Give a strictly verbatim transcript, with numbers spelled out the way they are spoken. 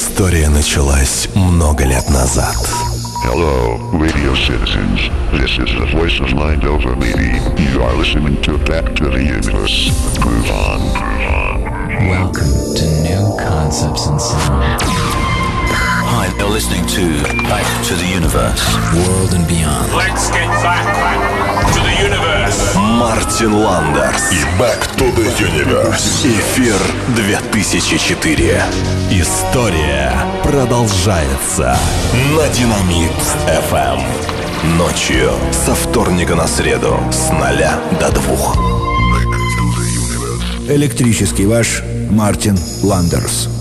История началась много лет назад. Hello, radio citizens. This is the voice of Mind Over Maybe. You are listening to Back to the Universe. Groove on, groove on. Welcome to New Concepts in Sound. Hi, you're listening to Back to the Universe. World and Beyond. Let's get back to the universe. Мартин Ландерс и Back to the Universe. Эфир две тысячи четыре. История продолжается на Динамит эф эм. Ночью со вторника на среду с ноля до двух. Электрический ваш Мартин Ландерс.